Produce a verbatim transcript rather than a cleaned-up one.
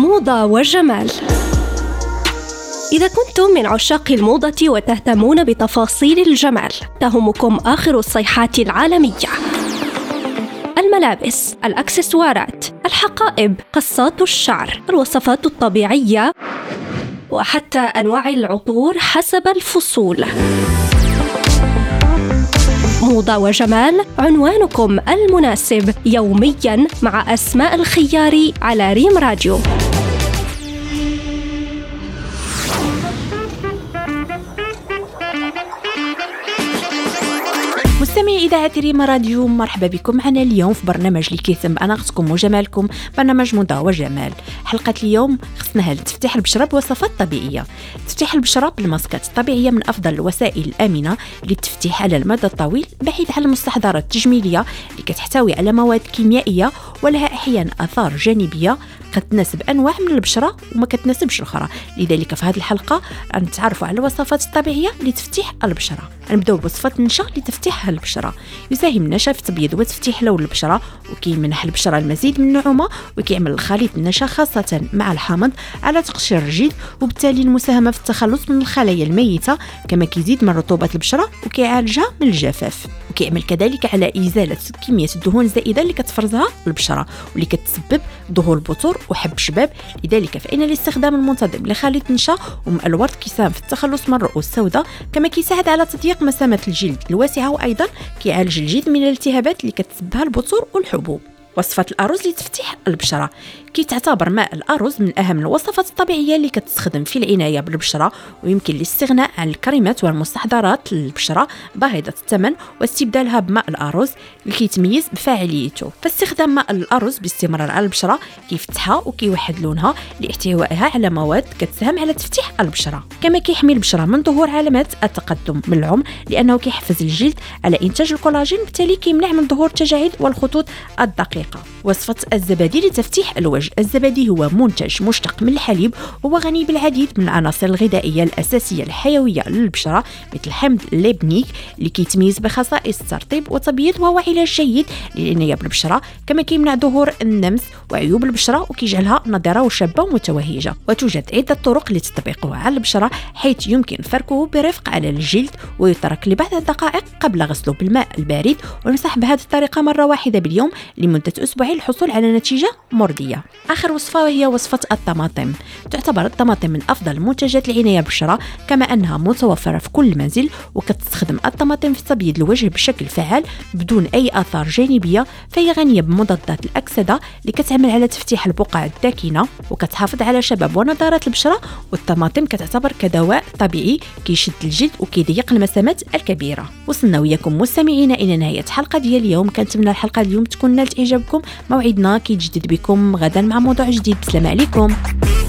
موضة وجمال. إذا كنتم من عشاق الموضة وتهتمون بتفاصيل الجمال، تهمكم آخر الصيحات العالمية: الملابس، الأكسسوارات، الحقائب، قصات الشعر، الوصفات الطبيعية، وحتى أنواع العطور حسب الفصول. موضة وجمال، عنوانكم المناسب يومياً مع أسماء الخياري على ريم راديو. مستمعي إذاعة ريم راديو، مرحبا بكم معنا اليوم في برنامج اللي كيهتم بأناقتكم وجمالكم، برنامج موضة وجمال. حلقة اليوم خصناها لتفتيح البشرة بوصفات طبيعية. تفتيح البشرة بالماسكات الطبيعية من أفضل الوسائل الآمنة للتفتيح على المدى الطويل، بعيد عن المستحضرات التجميلية اللي كتحتوي على مواد كيميائية ولها أحيانا آثار جانبية قد تناسب أنواع من البشرة وما كتناسبش الأخرى. لذلك في هذه الحلقة نتعرفوا على الوصفات الطبيعية لتفتيح البشرة. نبداو بوصفة النشا لتفتيح البشرة. يساهم النشا في تبييض وتفتيح لون البشرة، وكيمنح البشرة المزيد من النعومة، وكيعمل الخليط النشا خاصة مع الحامض على تقشير الجلد، وبالتالي المساهمة في التخلص من الخلايا الميتة، كما كيزيد من رطوبة البشرة وكيعالجها من الجفاف، وكيعمل كذلك على إزالة كمية الدهون الزائدة اللي كتفرزها البشرة واللي كتسبب ظهور البثور وحب شباب. لذلك فإن الاستخدام المنتظم لخليط النشا وماء الورد كيساهم في التخلص من الرؤوس السوداء، كما كيساعد على تضييق مسامات الجلد الواسعة، وأيضا كيعالج الجلد من الالتهابات اللي كتسببها البثور والحبوب. وصفة الأرز لتفتيح البشرة. كي تعتبر ماء الأرز من أهم الوصفات الطبيعية اللي كتستخدم في العناية بالبشرة، ويمكن الاستغناء عن الكريمات والمستحضرات للبشرة باهظة الثمن واستبدالها بماء الأرز اللي كيتميز بفاعليته. فاستخدام ماء الأرز باستمرار على البشرة كيفتحها وكيوحد لونها لاحتوائها على مواد كتساهم على تفتيح البشرة، كما كيحمي البشرة من ظهور علامات التقدم من العمر، لأنه كيحفز الجلد على إنتاج الكولاجين، بالتالي كيمنع من ظهور التجاعيد والخطوط الدقيقة. وصفة الزبادي لتفتيح الوجه. الزبادي هو منتج مشتق من الحليب، وهو غني بالعديد من العناصر الغذائية الأساسية الحيوية للبشرة، مثل حمض الليبنيك اللي كيتميز بخصائص الترطيب وتبييض، وهو علاج جيد للعناية بالبشرة، كما كيمنع ظهور النمس وعيوب البشرة وكيجعلها نضرة وشابة ومتوهجة. وتوجد عدة طرق لتطبيقه على البشرة، حيث يمكن فركه برفق على الجلد ويترك لبعض الدقائق قبل غسله بالماء البارد، وننصح بهذه الطريقة مرة واحدة باليوم لمدة أسبوعين للحصول على نتيجة مرضية. آخر وصفة وهي وصفة الطماطم. تعتبر الطماطم من أفضل منتجات العناية بالبشرة، كما أنها متوفرة في كل منزل، وكتستخدم الطماطم في تبييض الوجه بشكل فعال بدون أي آثار جانبية. فهي غنية بمضادات الأكسدة اللي كتعمل على تفتيح البقع الداكنة وكتحافظ على شباب ونضارة البشرة. والطماطم كتعتبر كدواء طبيعي كيشد الجلد وكيضيق المسامات الكبيرة. وصلنا وياكم مستمعينا إلى نهاية الحلقة ديال اليوم. كنتمنى الحلقة اليوم تكون نالت إعجابكم. موعدنا كيتجدد بكم غدا مع موضوع جديد. بسلام عليكم.